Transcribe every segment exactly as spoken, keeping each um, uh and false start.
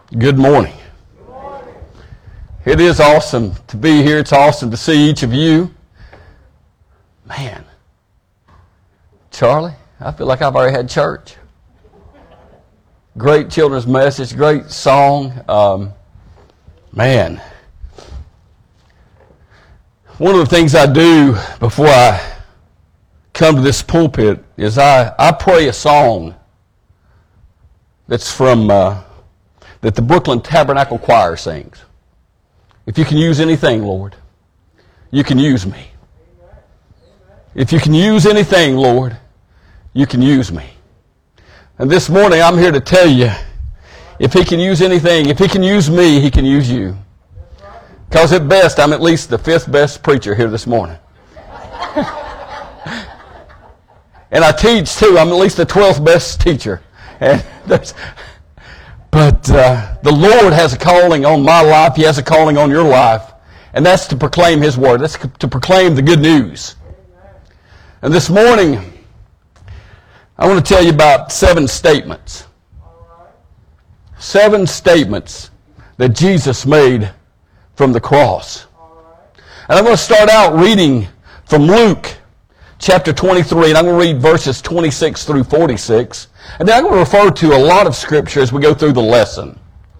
Good morning. Good morning. It is awesome to be here. It's awesome to see each of you. Man, Charlie, I feel like I've already had church. Great children's message, great song. Um, man, one of the things I do before I come to this pulpit is I, I pray a song that's from... Uh, that the Brooklyn Tabernacle Choir sings. If you can use anything, Lord, you can use me. If you can use anything, Lord, you can use me. And this morning I'm here to tell you, if he can use anything, if he can use me, he can use you. Because at best, I'm at least the fifth best preacher here this morning. And I teach too. I'm at least the twelfth best teacher. And there's... But uh, the Lord has a calling on my life. He has a calling on your life. And that's to proclaim His Word. That's to proclaim the good news. And this morning, I want to tell you about seven statements. Seven statements that Jesus made from the cross. And I'm going to start out reading from Luke chapter twenty-three, and I'm going to read verses twenty-six through forty-six. And then I'm going to refer to a lot of Scripture as we go through the lesson.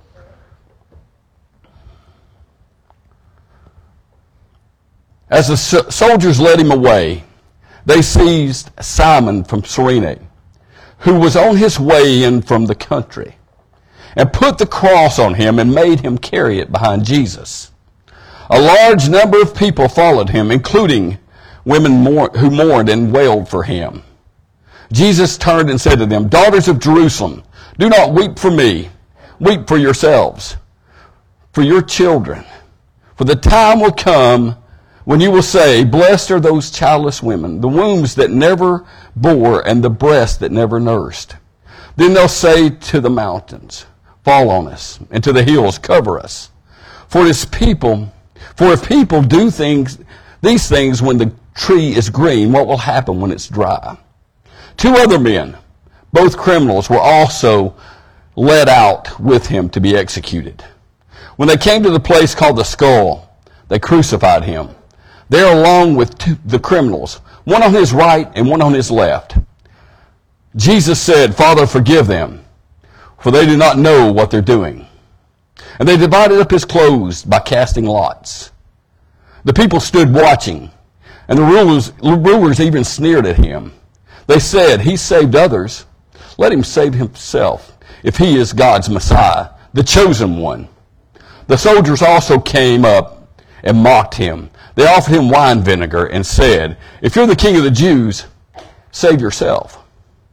As the soldiers led him away, they seized Simon from Cyrene, who was on his way in from the country, and put the cross on him and made him carry it behind Jesus. A large number of people followed him, including women who mourned and wailed for him. Jesus turned and said to them, "Daughters of Jerusalem, do not weep for me. Weep for yourselves, for your children. For the time will come when you will say, blessed are those childless women, the wombs that never bore and the breasts that never nursed. Then they'll say to the mountains, fall on us, and to the hills, cover us. For this people, for if people do things, these things when the tree is green, what will happen when it's dry?" Two other men, both criminals, were also led out with him to be executed. When they came to the place called the Skull, they crucified him, there along with two, the criminals, one on his right and one on his left. Jesus said, "Father, forgive them, for they do not know what they're doing." And they divided up his clothes by casting lots. The people stood watching, and the rulers, rulers even sneered at him. They said, "He saved others. Let him save himself, if he is God's Messiah, the chosen one." The soldiers also came up and mocked him. They offered him wine vinegar and said, "If you're the king of the Jews, save yourself."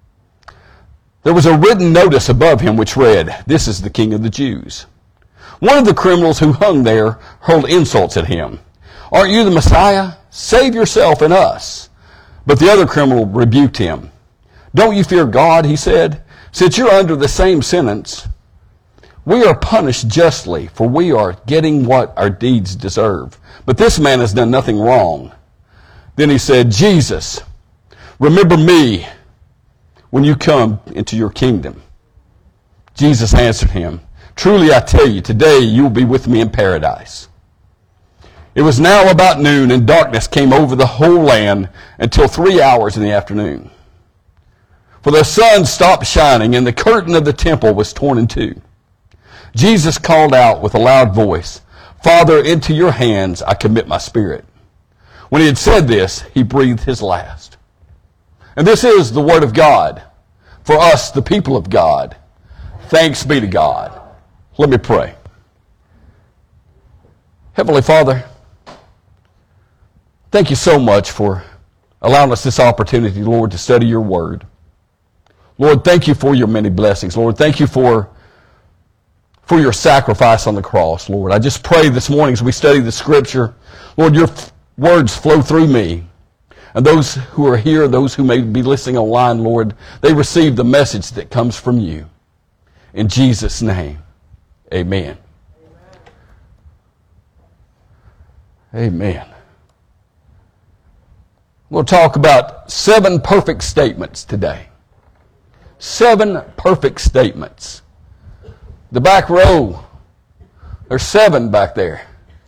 There was a written notice above him which read, "This is the king of the Jews." One of the criminals who hung there hurled insults at him. "Aren't you the Messiah? Save yourself and us." But the other criminal rebuked him. "Don't you fear God," he said, "since you're under the same sentence? We are punished justly, for we are getting what our deeds deserve. But this man has done nothing wrong." Then he said, "Jesus, remember me when you come into your kingdom." Jesus answered him, "Truly I tell you, today you will be with me in paradise." It was now about noon, and darkness came over the whole land until three hours in the afternoon. For the sun stopped shining, and the curtain of the temple was torn in two. Jesus called out with a loud voice, "Father, into your hands I commit my spirit." When he had said this, he breathed his last. And this is the word of God for us, the people of God. Thanks be to God. Let me pray. Heavenly Father, thank you so much for allowing us this opportunity, Lord, to study your word. Lord, thank you for your many blessings. Lord, thank you for, for your sacrifice on the cross, Lord. I just pray this morning as we study the scripture, Lord, your f- words flow through me. And those who are here, those who may be listening online, Lord, they receive the message that comes from you. In Jesus' name, amen. Amen. We'll talk about seven perfect statements today. Seven perfect statements. The back row, there's seven back there.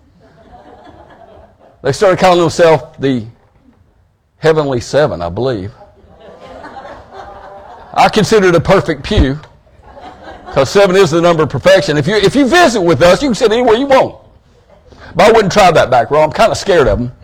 They started calling themselves the Heavenly Seven, I believe. I consider it a perfect pew, because seven is the number of perfection. If you if you visit with us, you can sit anywhere you want. But I wouldn't try that back row. I'm kind of scared of them.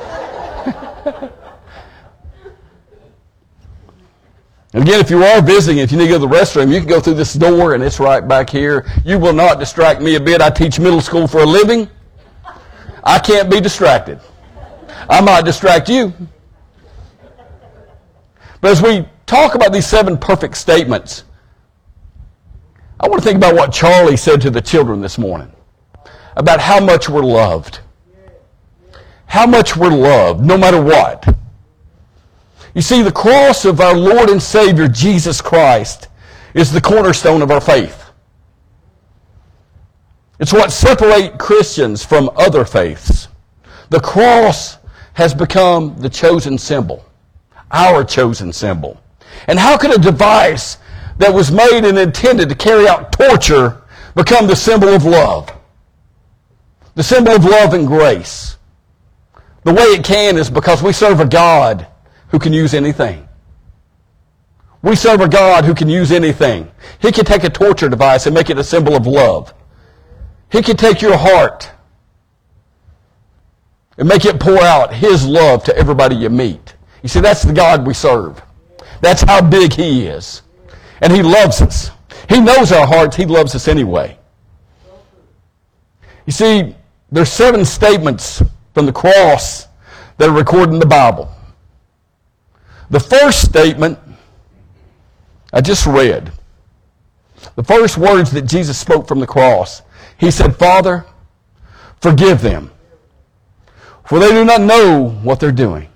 And again, if you are visiting, if you need to go to the restroom, you can go through this door, and it's right back here. You will not distract me a bit. I teach middle school for a living. I can't be distracted. I might distract you. But as we talk about these seven perfect statements, I want to think about what Charlie said to the children this morning about how much we're loved. How much we're loved, no matter what. You see, the cross of our Lord and Savior, Jesus Christ, is the cornerstone of our faith. It's what separates Christians from other faiths. The cross has become the chosen symbol, our chosen symbol. And how could a device that was made and intended to carry out torture become the symbol of love? The symbol of love and grace. The way it can is because we serve a God who can use anything. We serve a God who can use anything. He can take a torture device and make it a symbol of love. He can take your heart and make it pour out His love to everybody you meet. You see, that's the God we serve. That's how big He is. And He loves us. He knows our hearts. He loves us anyway. You see, there's seven statements from the cross that are recorded in the Bible. The first statement I just read. The first words that Jesus spoke from the cross. He said, Father, forgive them, for they do not know what they're doing.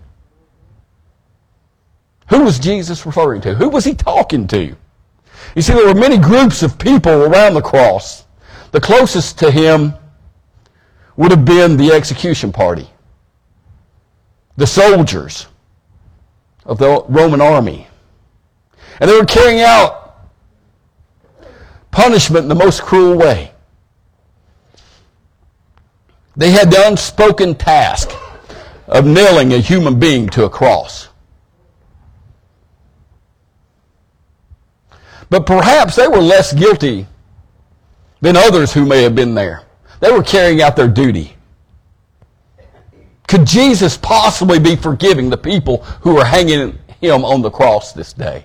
Who was Jesus referring to? Who was He talking to? You see, there were many groups of people around the cross. The closest to Him would have been the execution party, the soldiers of the Roman army. And they were carrying out punishment in the most cruel way. They had the unspoken task of nailing a human being to a cross. But perhaps they were less guilty than others who may have been there. They were carrying out their duty. Could Jesus possibly be forgiving the people who are hanging Him on the cross this day?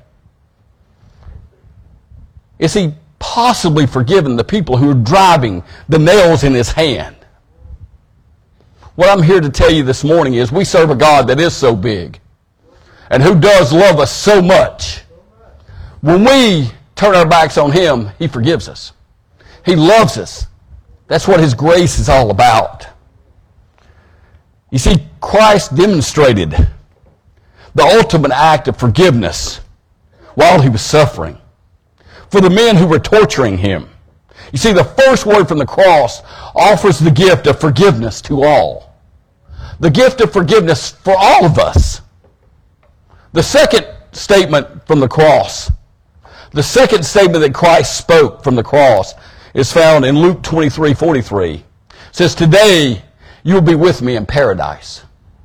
Is He possibly forgiving the people who are driving the nails in His hand? What I'm here to tell you this morning is we serve a God that is so big and who does love us so much. When we turn our backs on Him, He forgives us. He loves us. That's what His grace is all about. You see, Christ demonstrated the ultimate act of forgiveness while He was suffering for the men who were torturing Him. You see, the first word from the cross offers the gift of forgiveness to all. The gift of forgiveness for all of us. The second statement from the cross, the second statement that Christ spoke from the cross is found in Luke twenty-three forty-three. It says, today you will be with me in paradise.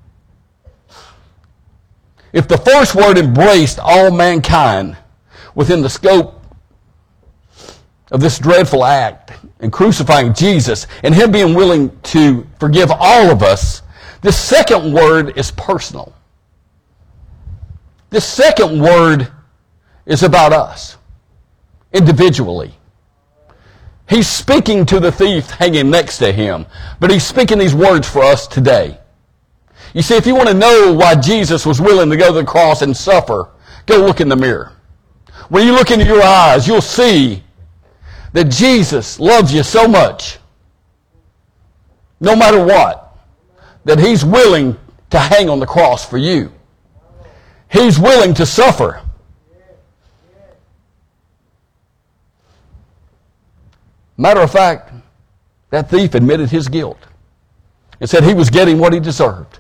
If the first word embraced all mankind within the scope of this dreadful act in crucifying Jesus and Him being willing to forgive all of us, this second word is personal. This second word is about us, individually. He's speaking to the thief hanging next to Him, but He's speaking these words for us today. You see, if you want to know why Jesus was willing to go to the cross and suffer, go look in the mirror. When you look into your eyes, you'll see that Jesus loves you so much, no matter what, that He's willing to hang on the cross for you. He's willing to suffer. Matter of fact, that thief admitted his guilt and said he was getting what he deserved.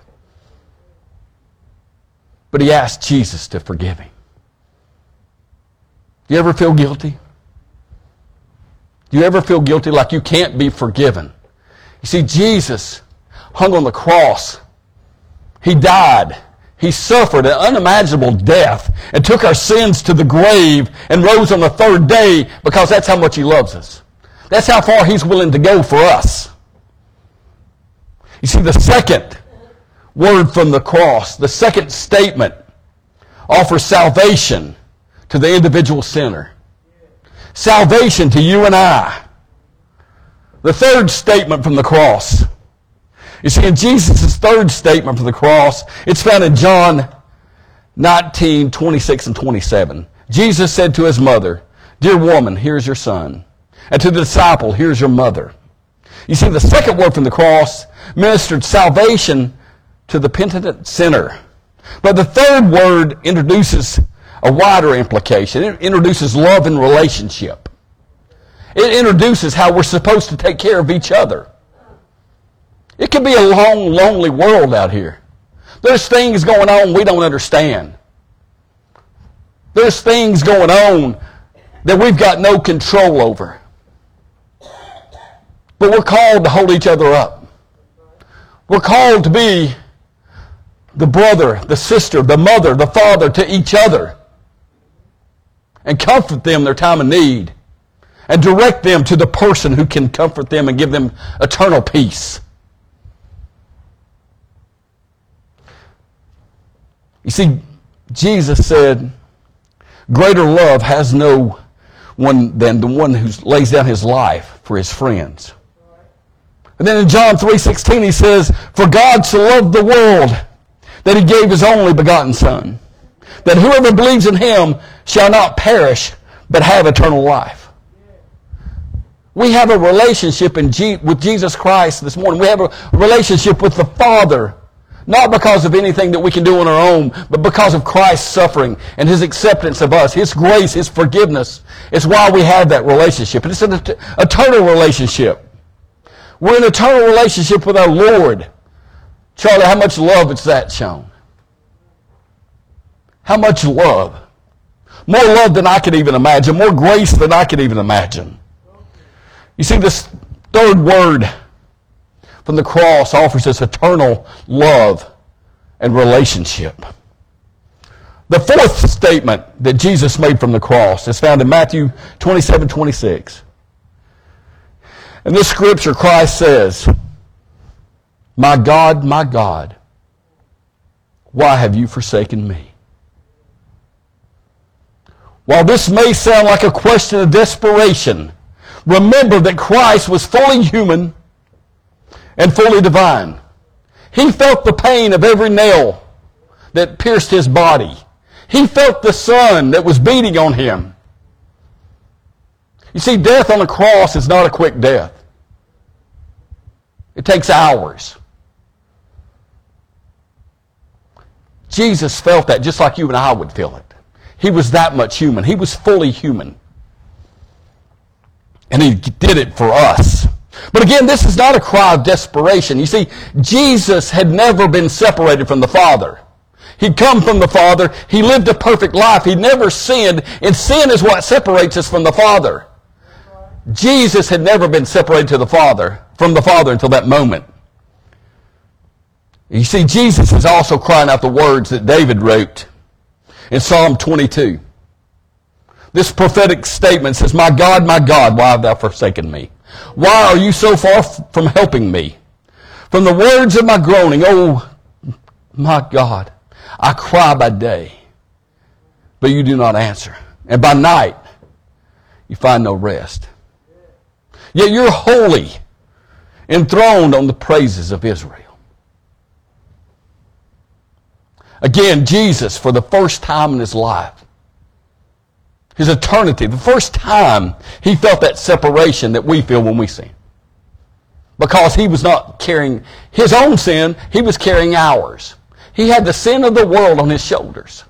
But he asked Jesus to forgive him. Do you ever feel guilty? Do you ever feel guilty like you can't be forgiven? You see, Jesus hung on the cross. He died. He suffered an unimaginable death and took our sins to the grave and rose on the third day because that's how much he loves us. That's how far he's willing to go for us. You see, the second word from the cross, the second statement, offers salvation to the individual sinner. Salvation to you and I. The third statement from the cross. You see, in Jesus' third statement from the cross, it's found in John nineteen, twenty-six and twenty-seven. Jesus said to his mother, "Dear woman, here's your son." And to the disciple, "Here's your mother." You see, the second word from the cross ministered salvation to the penitent sinner. But the third word introduces a wider implication. It introduces love and relationship. It introduces how we're supposed to take care of each other. It can be a long, lonely world out here. There's things going on we don't understand. There's things going on that we've got no control over. But we're called to hold each other up. We're called to be the brother, the sister, the mother, the father to each other. And comfort them in their time of need. And direct them to the person who can comfort them and give them eternal peace. You see, Jesus said, greater love has no one than the one who lays down his life for his friends. And then in John three sixteen he says, for God so loved the world that he gave his only begotten Son, that whoever believes in him shall not perish, but have eternal life. We have a relationship in G- with Jesus Christ this morning. We have a relationship with the Father, not because of anything that we can do on our own, but because of Christ's suffering and his acceptance of us, his grace, his forgiveness. It's why we have that relationship. And it's an et- eternal relationship. We're in an eternal relationship with our Lord. Charlie, how much love is that shown? How much love? More love than I could even imagine. More grace than I could even imagine. You see, this third word from the cross offers us eternal love and relationship. The fourth statement that Jesus made from the cross is found in Matthew twenty-seven twenty-six. In this scripture, Christ says, my God, my God, why have you forsaken me? While this may sound like a question of desperation, remember that Christ was fully human and fully divine. He felt the pain of every nail that pierced his body. He felt the sun that was beating on him. You see, death on the cross is not a quick death. It takes hours. Jesus felt that just like you and I would feel it. He was that much human. He was fully human. And he did it for us. But again, this is not a cry of desperation. You see, Jesus had never been separated from the Father. He'd come from the Father. He lived a perfect life. He never sinned. And sin is what separates us from the Father. Jesus had never been separated to the Father, from the Father until that moment. You see, Jesus is also crying out the words that David wrote in Psalm twenty-two. This prophetic statement says, my God, my God, why have thou forsaken me? Why are you so far f- from helping me? From the words of my groaning, oh, my God, I cry by day, but you do not answer. And by night, you find no rest. Yet you're holy, enthroned on the praises of Israel. Again, Jesus, for the first time in his life, his eternity, the first time he felt that separation that we feel when we sin. Because he was not carrying his own sin, he was carrying ours. He had the sin of the world on his shoulders.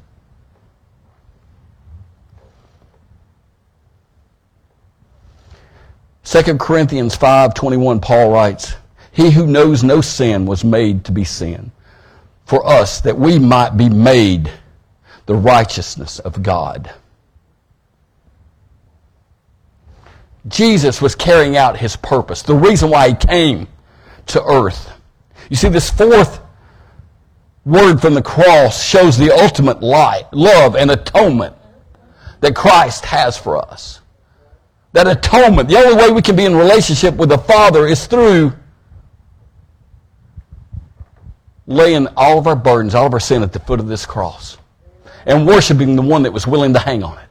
Second Corinthians five twenty-one, Paul writes, he who knows no sin was made to be sin for us, that we might be made the righteousness of God. Jesus was carrying out his purpose, the reason why he came to earth. You see, this fourth word from the cross shows the ultimate light, love and atonement that Christ has for us. That atonement, the only way we can be in relationship with the Father is through laying all of our burdens, all of our sin at the foot of this cross and worshiping the one that was willing to hang on it.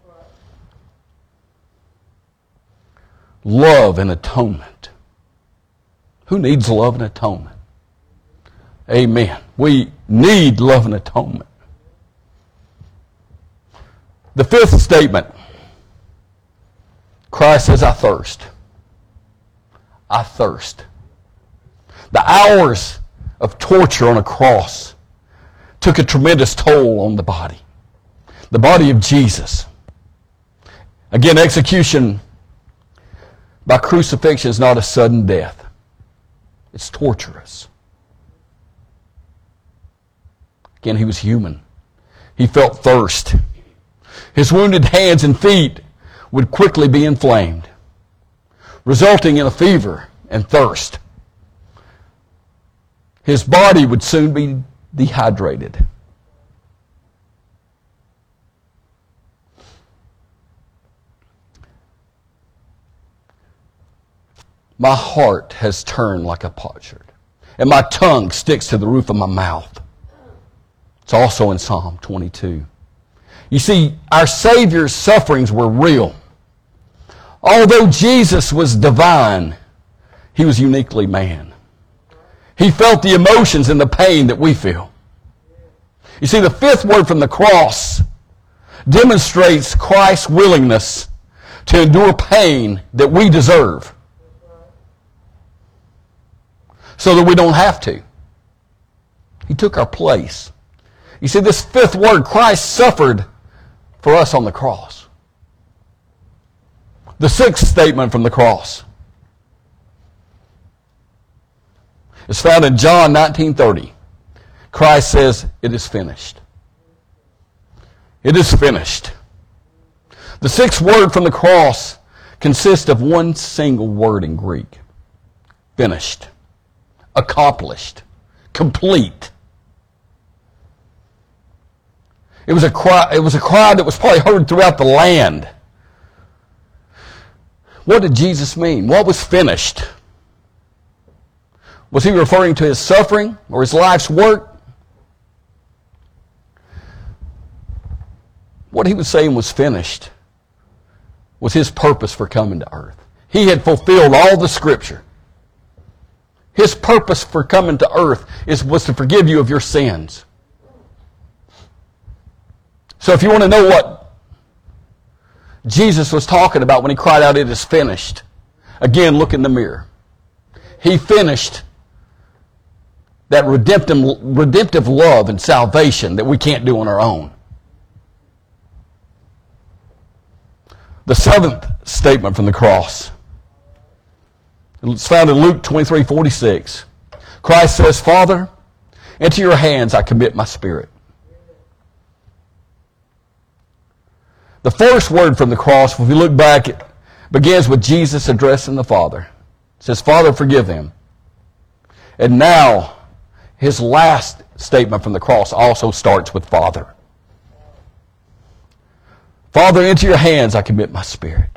Love and atonement. Who needs love and atonement? Amen. We need love and atonement. The fifth statement, Christ says, I thirst. I thirst. The hours of torture on a cross took a tremendous toll on the body. The body of Jesus. Again, execution by crucifixion is not a sudden death. It's torturous. Again, he was human. He felt thirst. His wounded hands and feet would quickly be inflamed, resulting in a fever and thirst. His body would soon be dehydrated. My heart has turned like a potsherd, and my tongue sticks to the roof of my mouth. It's also in Psalm twenty-two. You see, our Savior's sufferings were real. Although Jesus was divine, he was uniquely man. He felt the emotions and the pain that we feel. You see, the fifth word from the cross demonstrates Christ's willingness to endure pain that we deserve so that we don't have to. He took our place. You see, this fifth word, Christ suffered for us on the cross. The sixth statement from the cross is found in John nineteen thirty. Christ says, it is finished. It is finished. The sixth word from the cross consists of one single word in Greek. Finished. Accomplished. Complete. It was a cry, it was a cry that was probably heard throughout the land. What did Jesus mean? What was finished? Was he referring to his suffering or his life's work? What he was saying was finished was his purpose for coming to earth. He had fulfilled all the Scripture. His purpose for coming to earth is, was to forgive you of your sins. So if you want to know what Jesus was talking about when he cried out, it is finished, again, look in the mirror. He finished that redemptive, redemptive love and salvation that we can't do on our own. The seventh statement from the cross, it's found in Luke twenty-three forty-six. Christ says, Father, into your hands I commit my spirit. The first word from the cross, if we look back, it begins with Jesus addressing the Father. It says, Father, forgive them. And now, his last statement from the cross also starts with Father. Father, into your hands I commit my spirit.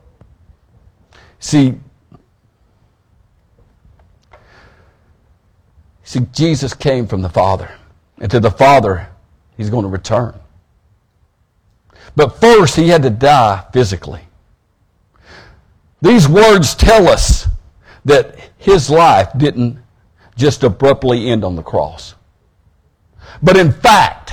See, see, Jesus came from the Father. And to the Father, he's going to return. But first, he had to die physically. These words tell us that his life didn't just abruptly end on the cross. But in fact,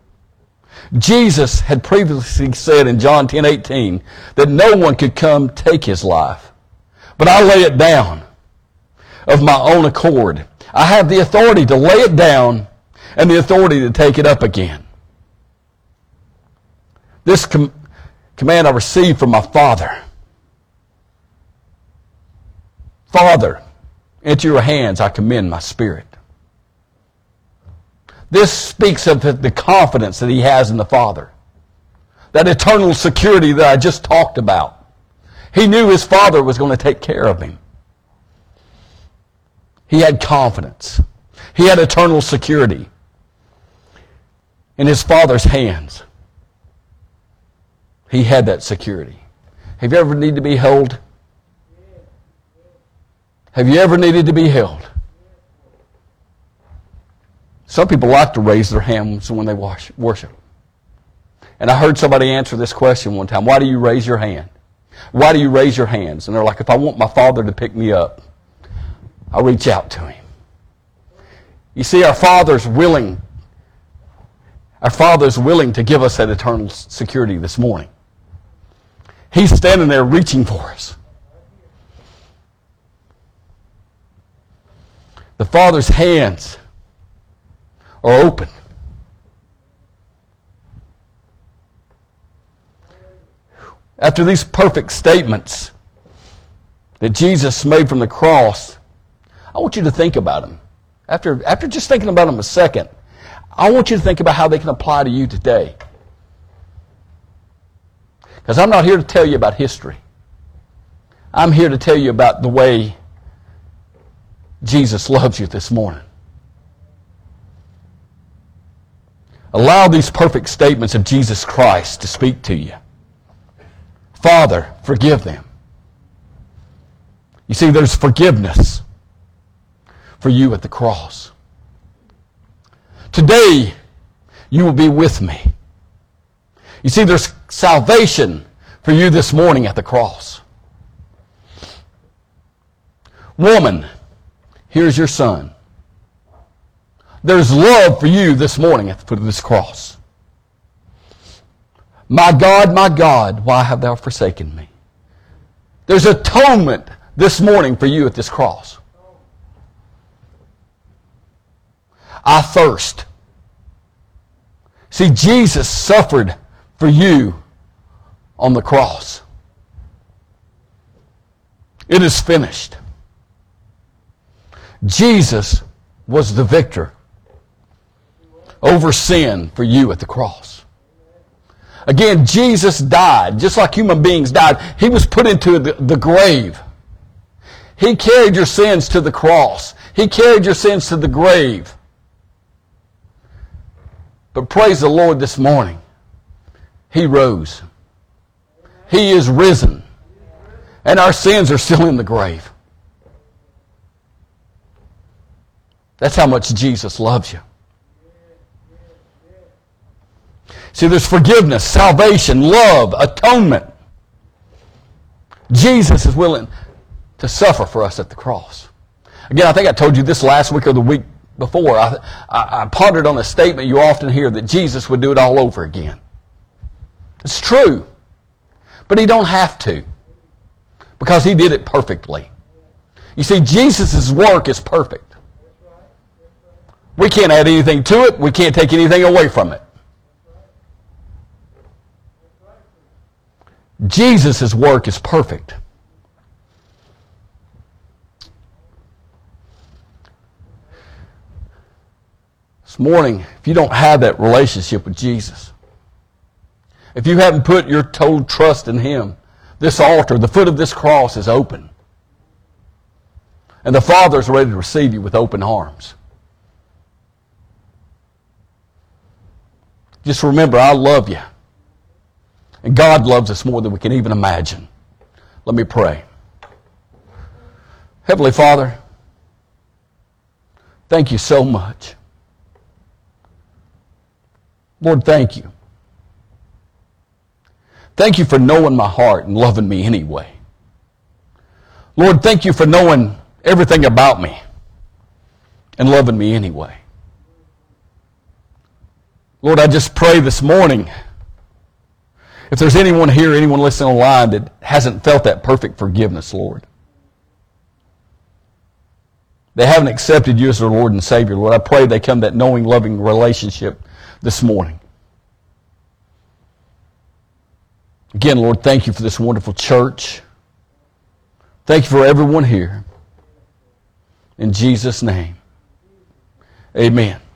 Jesus had previously said in John ten eighteen that no one could come take his life. But I lay it down of my own accord. I have the authority to lay it down and the authority to take it up again. This com- command I received from my Father. Father, into your hands I commend my spirit. This speaks of the confidence that he has in the Father. That eternal security that I just talked about. He knew his Father was going to take care of him. He had confidence. He had eternal security in his Father's hands. He had that security. Have you ever needed to be held? Have you ever needed to be held? Some people like to raise their hands when they worship. And I heard somebody answer this question one time. Why do you raise your hand? Why do you raise your hands? And they're like, if I want my Father to pick me up, I'll reach out to him. You see, our Father's willing. Our Father's willing to give us that eternal security this morning. He's standing there reaching for us. The Father's hands are open. After these perfect statements that Jesus made from the cross, I want you to think about them. After, after just thinking about them a second, I want you to think about how they can apply to you today. Because I'm not here to tell you about history. I'm here to tell you about the way Jesus loves you this morning. Allow these perfect statements of Jesus Christ to speak to you. Father, forgive them. You see, there's forgiveness for you at the cross. Today, you will be with me. You see, there's salvation for you this morning at the cross. Woman, here's your son. There's love for you this morning at the foot of this cross. My God, my God, why have thou forsaken me? There's atonement this morning for you at this cross. I thirst. See, Jesus suffered for you on the cross. It is finished. Jesus was the victor over sin for you at the cross. Again, Jesus died, just like human beings died. He was put into the, the grave. He carried your sins to the cross. He carried your sins to the grave. But praise the Lord this morning. He rose. He is risen. And our sins are still in the grave. That's how much Jesus loves you. See, there's forgiveness, salvation, love, atonement. Jesus is willing to suffer for us at the cross. Again, I think I told you this last week or the week before. I, I, I pondered on a statement you often hear that Jesus would do it all over again. It's true. But he don't have to. Because he did it perfectly. You see, Jesus' work is perfect. We can't add anything to it. We can't take anything away from it. Jesus' work is perfect. This morning, if you don't have that relationship with Jesus, if you haven't put your total trust in him, this altar, the foot of this cross is open. And the Father's ready to receive you with open arms. Just remember, I love you. And God loves us more than we can even imagine. Let me pray. Heavenly Father, thank you so much. Lord, thank you. Thank you for knowing my heart and loving me anyway. Lord, thank you for knowing everything about me and loving me anyway. Lord, I just pray this morning, if there's anyone here, anyone listening online that hasn't felt that perfect forgiveness, Lord, they haven't accepted you as their Lord and Savior, Lord, I pray they come to that knowing, loving relationship this morning. Again, Lord, thank you for this wonderful church. Thank you for everyone here. In Jesus' name, amen.